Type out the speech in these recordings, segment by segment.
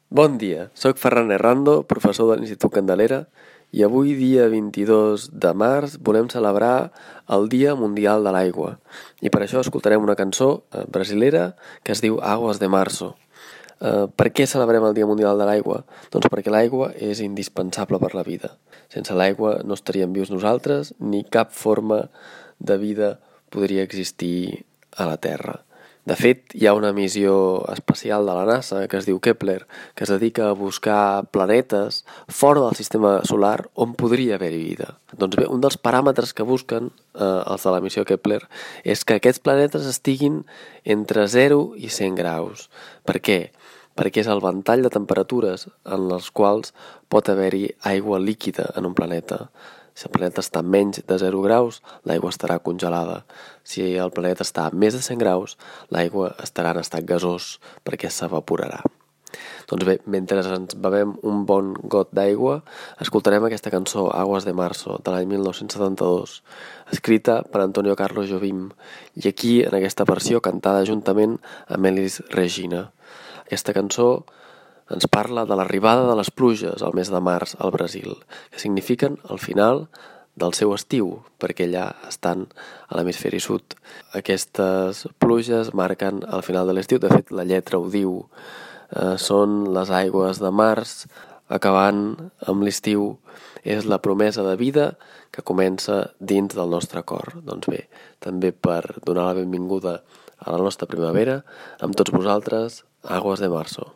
Bon dia, soc Ferran Errando, professor de l'Institut Candelera, i avui, dia 22 de març, volem celebrar el Dia Mundial de l'Aigua. I per això escoltarem una cançó brasilera que es diu Aguas de Março. Per què celebrem el Dia Mundial de l'Aigua? Doncs perquè l'aigua és indispensable per la vida. Sense l'aigua no estaríem vius nosaltres, ni cap forma de vida podria existir a la Terra. De fet, hi ha una missió espacial de la NASA que es diu Kepler, que es dedica a buscar planetes fora del sistema solar on podria haver-hi vida. Doncs bé, un dels paràmetres que busquen els de la missió Kepler és que aquests planetes estiguin entre 0 i 100 graus. Per què? Perquè és el ventall de temperatures en les quals pot haver-hi aigua líquida en un planeta. Si el planeta està a menys de 0 graus, l'aigua estarà congelada. Si el planeta està a més de 100 graus, l'aigua estarà en estat gasós perquè s'evaporarà. Doncs bé, mentre ens bevem un bon got d'aigua, escoltarem aquesta cançó Aguas de Março, de l'any 1972, escrita per Antonio Carlos Jobim, i aquí, en aquesta versió, cantada juntament amb Elis Regina. Aquesta cançó ens parla de l'arribada de les pluges al mes de març al Brasil, que signifiquen el final del seu estiu, perquè allà estan a l'hemisferi sud. Aquestes pluges marquen el final de l'estiu, de fet la lletra ho diu. Són les aigües de març, acabant amb l'estiu. És la promesa de vida que comença dins del nostre cor. Doncs bé, també per donar la benvinguda a la nostra primavera, amb tots vosaltres, Aguas de Março.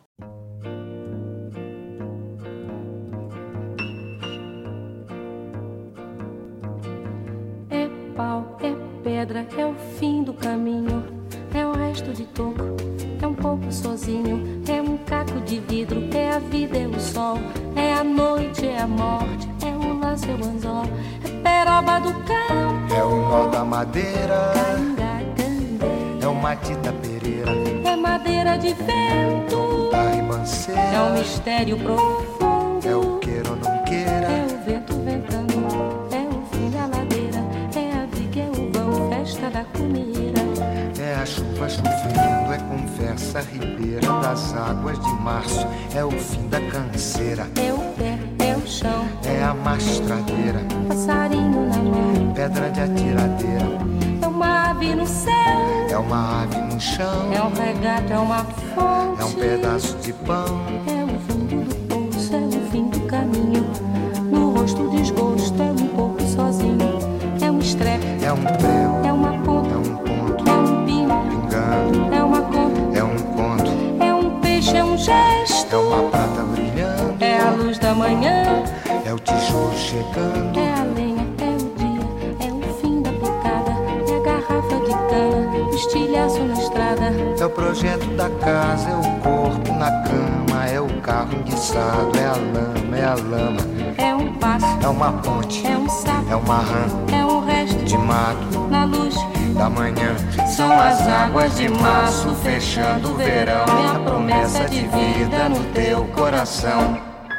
Pedra é o fim do caminho, é o resto de toco, é um pouco sozinho, é um caco de vidro, é a vida, é o sol, é a noite, é a morte, é o laço, é o anzol, é peroba do campo, é o nó da madeira, é o matita pereira, é madeira de vento, da ribanceira, é um mistério profundo, é o queira ou não queira, é o vento ventando, é o fim da ladeira, é a viga, é o vão, festa da comida, é a chuva chovendo, é conversa ribeira das águas de março, é o fim da canseira, é o pé, é o chão, é a mastradeira, passarinho na mão, pedra de atiradeira, é uma ave no céu, é uma ave no chão, é um regato, é uma fonte, é um pedaço de pão, é o fundo do poço, é o fim do caminho, no rosto desgosto, é um pouco sozinho, é um estrepe, é um prego, é uma ponta, é um ponto, é um pingo, pingando, é uma conta, é um conto, é um peixe, é um gesto, é uma prata brilhando, é a luz da manhã, é o tijolo chegando, é a lenha, é o dia, é o fim da picada, é a garrafa de cana, o estilhaço na estrada, é o projeto da casa, é o corpo na cama, é o carro enguiçado, é a lama, é um passo, é uma ponte, é um sapo, é uma rã, é um resto de mato, na luz da manhã. são as águas de março fechando o verão, é a promessa de vida no teu coração.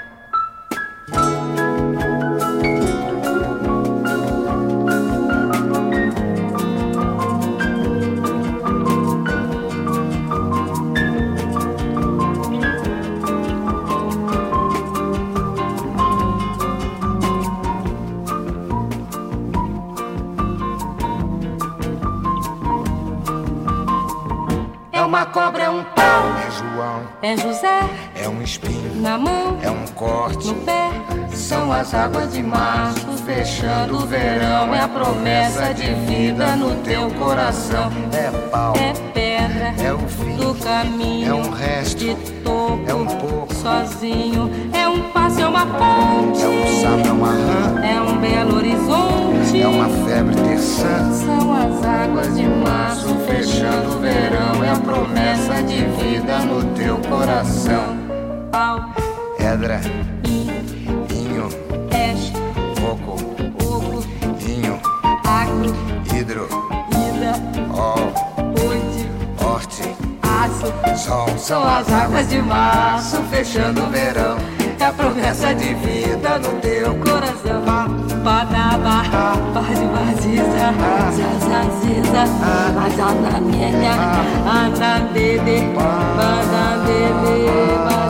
É uma cobra, é um pau, É João, é José, é um espinho, na mão, é um corte, no pé, são as águas de março fechando o verão, é a promessa de vida no teu coração. é pau, É pedra é o fim, do caminho, é um resto, de toco, é um pouco, sozinho, é um passo, é uma ponte, é um sapo, é uma rã, é um belo horizonte, é uma febre terçã, são as águas de março fechando o verão, é a promessa de vida no teu coração. Pau, pedra, inho, inho, peixe, coco, oco, inho, agro, hidro, ida, ol, oite, horte, aço, sol, são as águas de março fechando o verão, é a promessa de vida no teu coração. Badaba, Badibaziza, Zazaziza, Azanamenha, Anabebe, Badabebe,